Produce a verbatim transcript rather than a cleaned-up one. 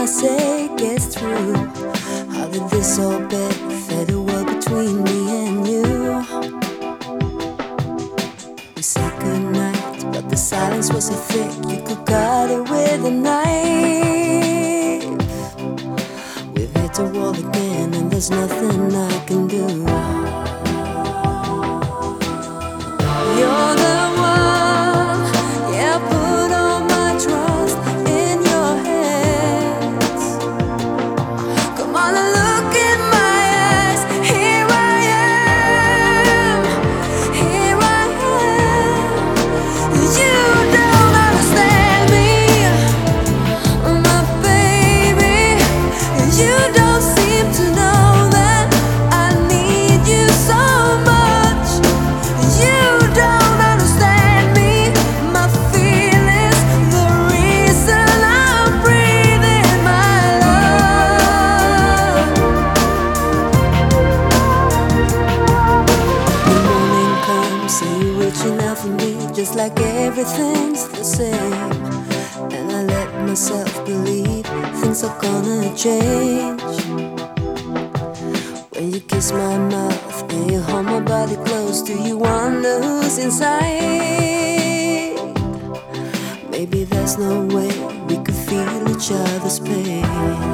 I say gets through? How did this all benefit a world between me and you? We said goodnight, but the silence was so thick you could cut it with a knife. We've hit a wall again and there's nothing I can do. You're the one, yeah, put all my trust in your hands. Come on and look in my eyes. Here I am, here I am. You don't understand me, my baby. You don't seem to know that I need you so much. You don't understand me, my feelings, the reason I'm breathing my love. The morning comes and you're reaching out for me, just like everything's the same. And I let myself believe things are gonna change. When you kiss my mouth and you hold my body close, do you wonder who's inside? Maybe there's no way we could feel each other's pain.